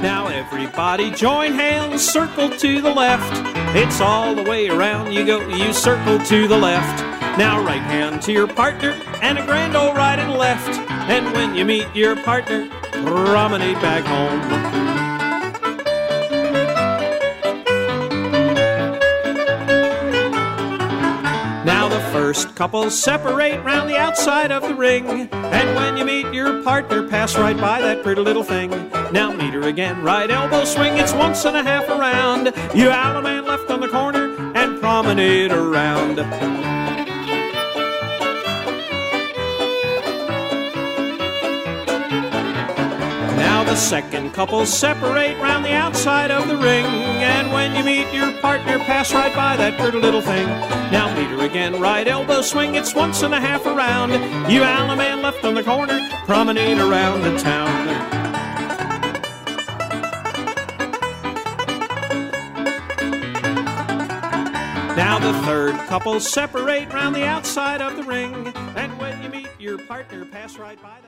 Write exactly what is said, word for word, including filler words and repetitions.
Now everybody join hands, circle to the left. It's all the way around you go, you circle to the left. Now right hand to your partner and a grand old right and left. And when you meet your partner, promenade back home. Now the first couple separate round the outside of the ring. And when you meet your partner, pass right by that pretty little thing. Now meet her again, right elbow swing, it's once and a half around. You Alaman left on the corner and promenade around. Now the second couple separate round the outside of the ring. And when you meet your partner, pass right by that pretty little thing. Now meet her again, right elbow swing, it's once and a half around. You Alaman left on the corner, promenade around the town. Now the third couple separate round the outside of the ring. And when you meet your partner, pass right by that.